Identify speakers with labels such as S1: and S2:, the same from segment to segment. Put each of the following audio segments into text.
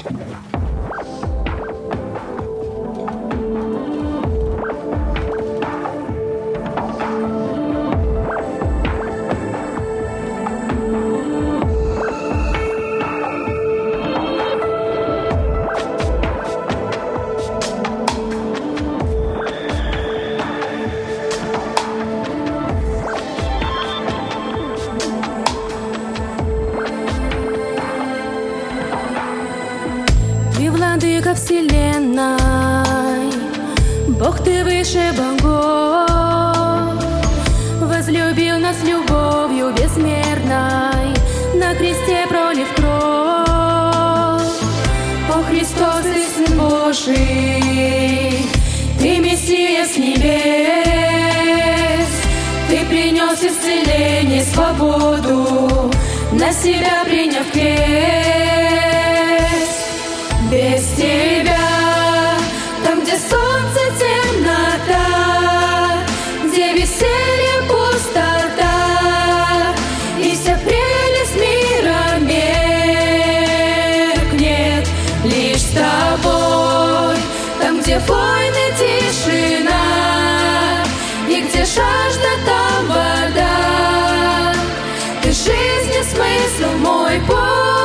S1: Владыка вселенной, Бог, ты выше богов, возлюбил нас любовью безмерной, на кресте пролив кровь. О Христос, ты Сын Божий, ты Мессия с небес, ты принес исцеление, свободу, на себя приняв крест. Без тебя, там, где солнце, темнота, где веселье, пустота, и вся прелесть мира меркнет лишь с тобой. Там, где войны, тишина, и где жажда, там вода, ты жизни смысл, мой Боже.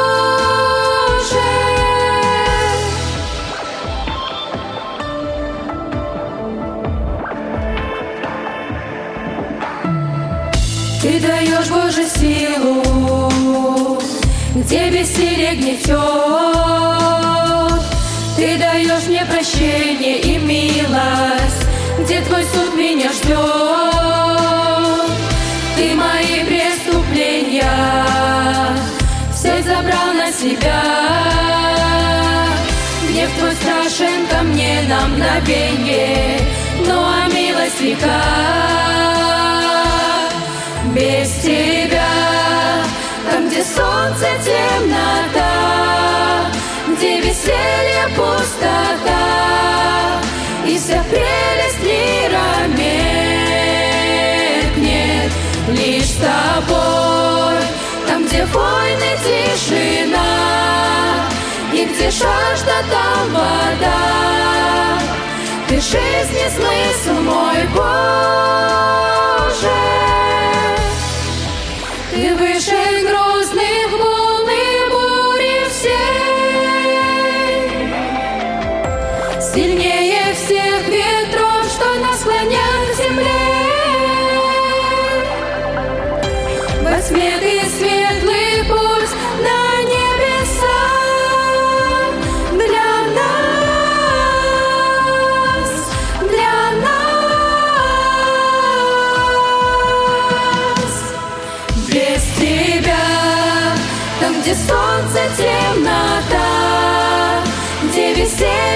S1: Ты даешь, Боже, силу, где бессилие гнетет. Ты даешь мне прощение и милость, где Твой суд меня ждет. Ты мои преступления все забрал на себя. Гнев Твой страшен ко мне на мгновенье, но а милость века. Без тебя, там, где солнце, темнота, где веселье, пустота, и вся прелесть мира меркнет лишь с тобой. Там, где войны, тишина, и где жажда, там вода, ты жизни смысл, мой Боже. Ты выше грозных волн и бури всей, сильнее всех ветров, что нас склонят к земле. Во тьме ты светлый путь на небеса для нас, для нас. Без тебя, там, где солнце, темнота, где веселье,